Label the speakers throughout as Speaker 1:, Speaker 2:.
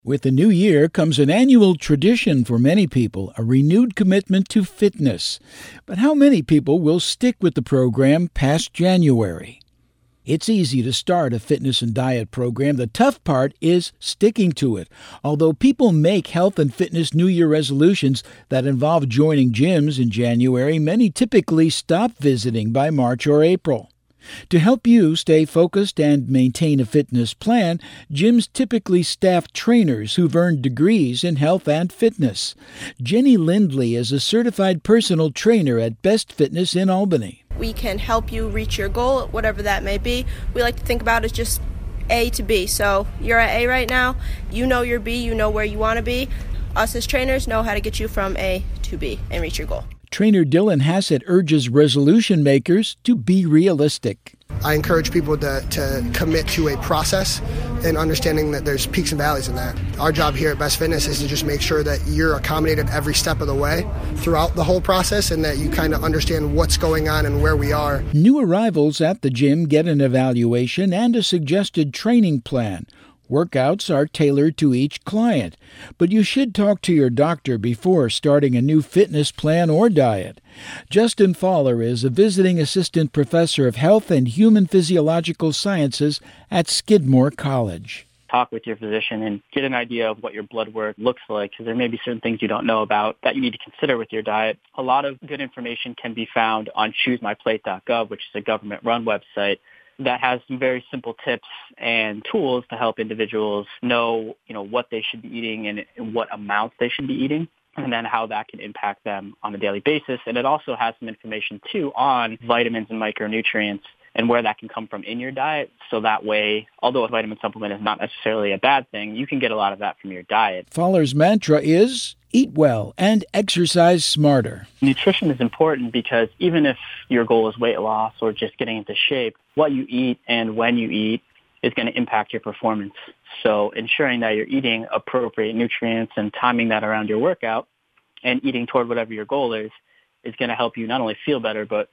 Speaker 1: With the new year comes an annual tradition for many people, a renewed commitment to fitness. But how many people will stick with the program past January? It's easy to start a fitness and diet program. The tough part is sticking to it. Although people make health and fitness New Year resolutions that involve joining gyms in January, many typically stop visiting by March or April. To help you stay focused and maintain a fitness plan, gyms typically staff trainers who've earned degrees in health and fitness. Jenny Lindley is a certified personal trainer at Best Fitness in Albany.
Speaker 2: We can help you reach your goal, whatever that may be. We like to think about it as just A to B. So you're at A right now, you know your B, you know where you want to be. Us as trainers know how to get you from A to B and reach your goal.
Speaker 1: Trainer Dylan Hassett urges resolution makers to be realistic.
Speaker 3: I encourage people to commit to a process and understanding that there's peaks and valleys in that. Our job here at Best Fitness is to just make sure that you're accommodated every step of the way throughout the whole process and that you kind of understand what's going on and where we are.
Speaker 1: New arrivals at the gym get an evaluation and a suggested training plan. Workouts are tailored to each client, but you should talk to your doctor before starting a new fitness plan or diet. Justin Fowler is a visiting assistant professor of health and human physiological sciences at Skidmore College.
Speaker 4: Talk with your physician and get an idea of what your blood work looks like, because there may be certain things you don't know about that you need to consider with your diet. A lot of good information can be found on ChooseMyPlate.gov, which is a government-run website that has some very simple tips and tools to help individuals know, what they should be eating and what amounts they should be eating, and then how that can impact them on a daily basis. And it also has some information, too, on vitamins and micronutrients and where that can come from in your diet. So that way, although a vitamin supplement is not necessarily a bad thing, you can get a lot of that from your diet.
Speaker 1: Fowler's mantra is eat well and exercise smarter.
Speaker 4: Nutrition is important because even if your goal is weight loss or just getting into shape, what you eat and when you eat is going to impact your performance. So ensuring that you're eating appropriate nutrients and timing that around your workout and eating toward whatever your goal is going to help you not only feel better, but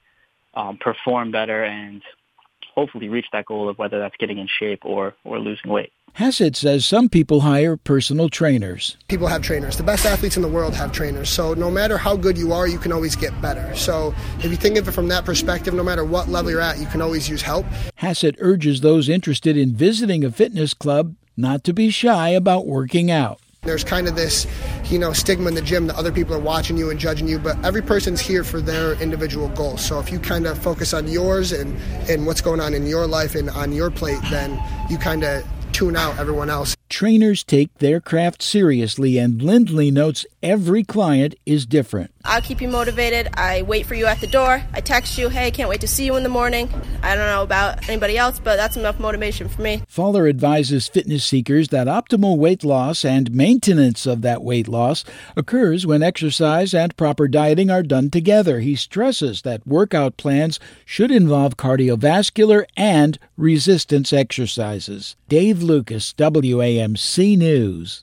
Speaker 4: perform better and hopefully reach that goal of whether that's getting in shape or losing weight.
Speaker 1: Hassett says some people hire personal trainers.
Speaker 3: People have trainers. The best athletes in the world have trainers. So no matter how good you are, you can always get better. So if you think of it from that perspective, no matter what level you're at, you can always use help.
Speaker 1: Hassett urges those interested in visiting a fitness club not to be shy about working out.
Speaker 3: There's kind of this, stigma in the gym that other people are watching you and judging you, but every person's here for their individual goals. So if you kind of focus on yours and what's going on in your life and on your plate, then you kind of tune out everyone else.
Speaker 1: Trainers take their craft seriously, and Lindley notes every client is different.
Speaker 2: I'll keep you motivated. I wait for you at the door. I text you, hey, can't wait to see you in the morning. I don't know about anybody else, but that's enough motivation for me.
Speaker 1: Fowler advises fitness seekers that optimal weight loss and maintenance of that weight loss occurs when exercise and proper dieting are done together. He stresses that workout plans should involve cardiovascular and resistance exercises. Dave Lucas, WAMC News.